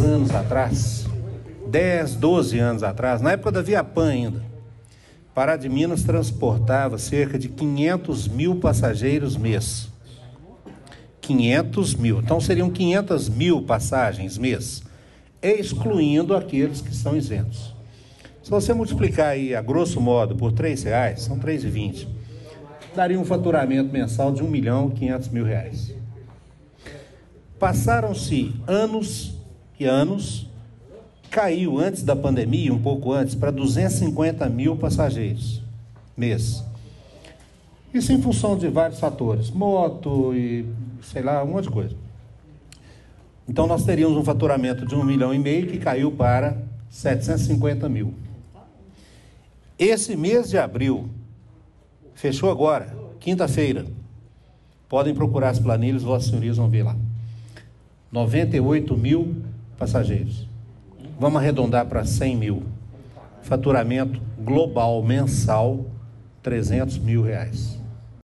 anos atrás, 10, 12 anos atrás, na época da Viapan ainda, Pará de Minas transportava cerca de 500 mil passageiros mês. 500 mil. Então seriam 500 mil passagens mês, excluindo aqueles que são isentos. Se você multiplicar aí, a grosso modo, por R$3, são R$3,20, daria um faturamento mensal de R$1.500.000. Passaram-se anos e anos, caiu antes da pandemia, um pouco antes, para 250 mil passageiros mês. Isso em função de vários fatores, moto e, sei lá, um monte de coisa. Então nós teríamos um faturamento de 1,5 milhão que caiu para 750 mil. Esse mês de abril, fechou agora, quinta-feira, podem procurar as planilhas, vossas senhorias vão ver lá. 98 mil passageiros. Vamos arredondar para 100 mil. Faturamento global mensal, R$300 mil.